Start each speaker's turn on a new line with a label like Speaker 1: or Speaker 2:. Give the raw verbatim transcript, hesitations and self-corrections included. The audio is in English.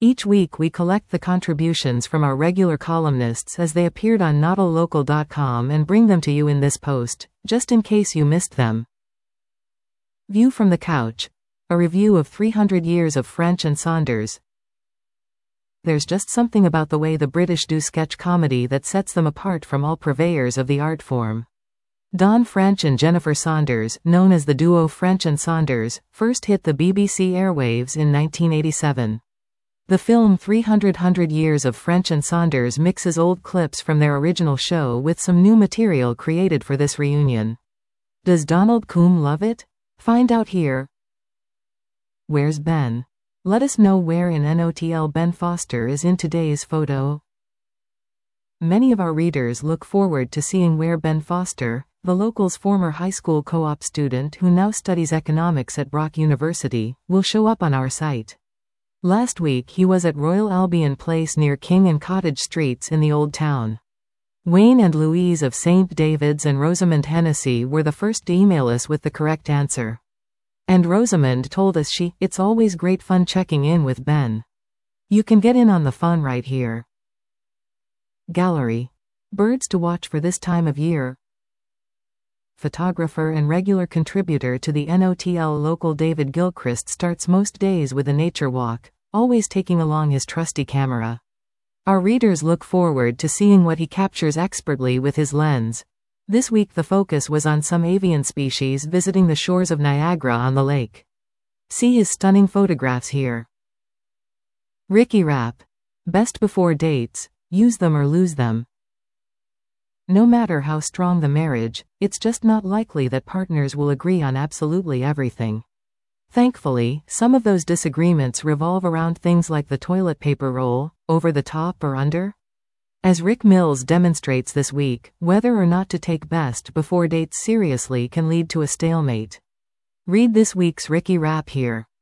Speaker 1: Each week we collect the contributions from our regular columnists as they appeared on Noddle Local dot com and bring them to you in this post, just in case you missed them. View from the Couch. A review of three hundred years of French and Saunders. There's just something about the way the British do sketch comedy that sets them apart from all purveyors of the art form. Don French and Jennifer Saunders, known as the duo French and Saunders, first hit the B B C airwaves in nineteen eighty-seven. The film three hundred Years of French and Saunders mixes old clips from their original show with some new material created for this reunion. Does Donald Coombe love it? Find out here. Where's Ben? Let us know where in N O T L Ben Foster is in today's photo. Many of our readers look forward to seeing where Ben Foster, the local's former high school co-op student who now studies economics at Brock University, will show up on our site. Last week he was at Royal Albion Place near King and Cottage Streets in the Old Town. Wayne and Louise of Saint David's and Rosamond Hennessy were the first to email us with the correct answer. And Rosamond told us she, it's always great fun checking in with Ben. You can get in on the fun right here. Gallery. Birds to watch for this time of year. Photographer and regular contributor to the N O T L Local David Gilchrist starts most days with a nature walk, always taking along his trusty camera. Our readers look forward to seeing what he captures expertly with his lens. This week the focus was on some avian species visiting the shores of Niagara on the lake. See his stunning photographs here. Ricky Rapp. Best before dates, use them or lose them. No matter how strong the marriage, it's just not likely that partners will agree on absolutely everything. Thankfully, some of those disagreements revolve around things like the toilet paper roll, over the top or under. As Rick Mills demonstrates this week, whether or not to take best before dates seriously can lead to a stalemate. Read this week's Ricky Rapp here.